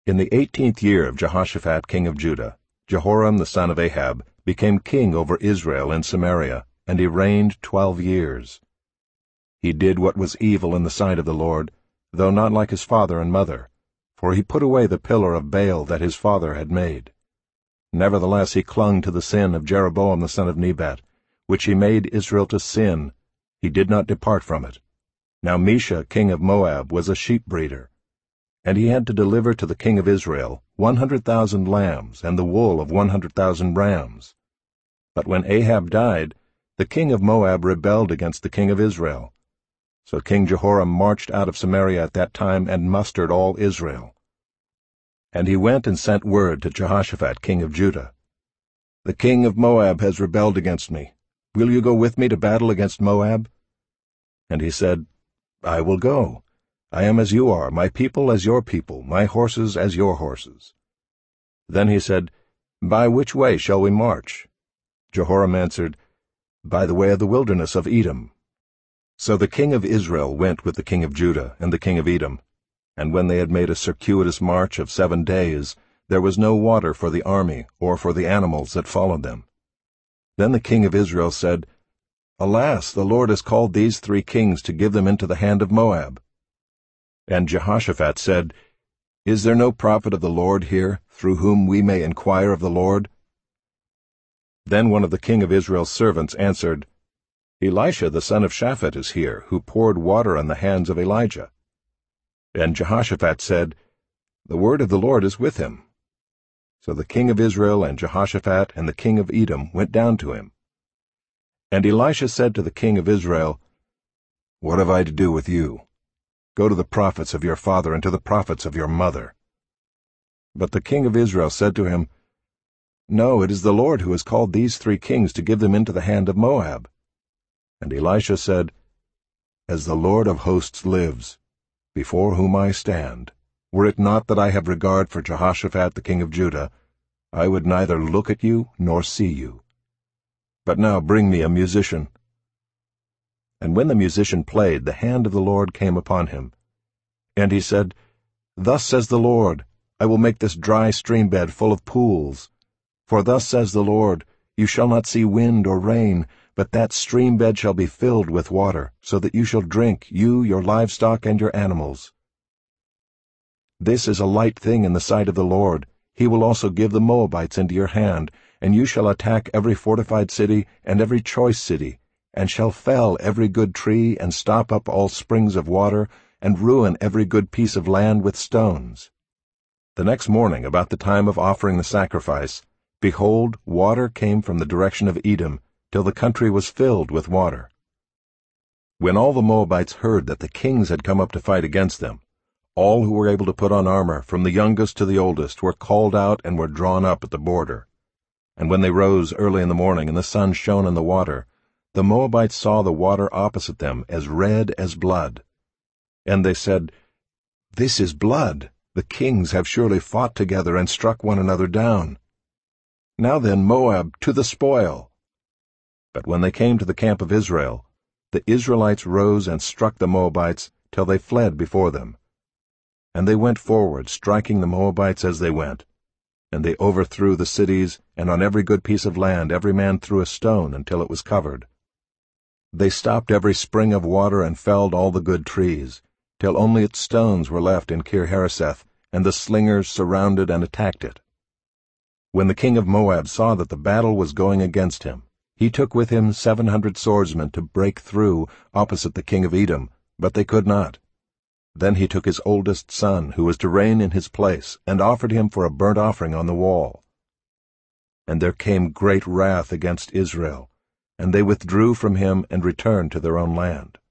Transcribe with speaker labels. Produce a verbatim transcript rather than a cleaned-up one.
Speaker 1: In the eighteenth year of Jehoshaphat king of Judah, Jehoram the son of Ahab became king over Israel in Samaria, and he reigned twelve years. He did what was evil in the sight of the Lord, though not like his father and mother, for he put away the pillar of Baal that his father had made. Nevertheless he clung to the sin of Jeroboam the son of Nebat, which he made Israel to sin. He did not depart from it. Now Mesha king of Moab was a sheep breeder, and he had to deliver to the king of Israel one hundred thousand lambs and the wool of one hundred thousand rams. But when Ahab died, the king of Moab rebelled against the king of Israel. So King Jehoram marched out of Samaria at that time and mustered all Israel. And he went and sent word to Jehoshaphat king of Judah, "The king of Moab has rebelled against me. Will you go with me to battle against Moab?" And he said, "I will go. I am as you are, my people as your people, my horses as your horses." Then he said, "By which way shall we march?" Jehoram answered, "By the way of the wilderness of Edom." So the king of Israel went with the king of Judah and the king of Edom, and when they had made a circuitous march of seven days, there was no water for the army or for the animals that followed them. Then the king of Israel said, "Alas, the Lord has called these three kings to give them into the hand of Moab." And Jehoshaphat said, "Is there no prophet of the Lord here, through whom we may inquire of the Lord?" Then one of the king of Israel's servants answered, "Elisha the son of Shaphat is here, who poured water on the hands of Elijah." And Jehoshaphat said, "The word of the Lord is with him." So the king of Israel and Jehoshaphat and the king of Edom went down to him. And Elisha said to the king of Israel, "What have I to do with you? Go to the prophets of your father and to the prophets of your mother." But the king of Israel said to him, "No, it is the Lord who has called these three kings to give them into the hand of Moab." And Elisha said, "As the Lord of hosts lives, before whom I stand, were it not that I have regard for Jehoshaphat the king of Judah, I would neither look at you nor see you. But now bring me a musician." And when the musician played, the hand of the Lord came upon him. And he said, "Thus says the Lord, I will make this dry stream bed full of pools. For thus says the Lord, you shall not see wind or rain, but that stream bed shall be filled with water, so that you shall drink, you, your livestock, and your animals. This is a light thing in the sight of the Lord. He will also give the Moabites into your hand, and you shall attack every fortified city and every choice city, and shall fell every good tree, and stop up all springs of water, and ruin every good piece of land with stones." The next morning, about the time of offering the sacrifice, behold, water came from the direction of Edom, till the country was filled with water. When all the Moabites heard that the kings had come up to fight against them, all who were able to put on armor, from the youngest to the oldest, were called out and were drawn up at the border. And when they rose early in the morning and the sun shone on the water, the Moabites saw the water opposite them as red as blood. And they said, "This is blood. The kings have surely fought together and struck one another down. Now then, Moab, to the spoil!" But when they came to the camp of Israel, the Israelites rose and struck the Moabites till they fled before them. And they went forward, striking the Moabites as they went. And they overthrew the cities, and on every good piece of land every man threw a stone until it was covered. They stopped every spring of water and felled all the good trees, till only its stones were left in Kir-Hareseth, and the slingers surrounded and attacked it. When the king of Moab saw that the battle was going against him, he took with him seven hundred swordsmen to break through opposite the king of Edom, but they could not. Then he took his oldest son, who was to reign in his place, and offered him for a burnt offering on the wall. And there came great wrath against Israel, and they withdrew from him and returned to their own land.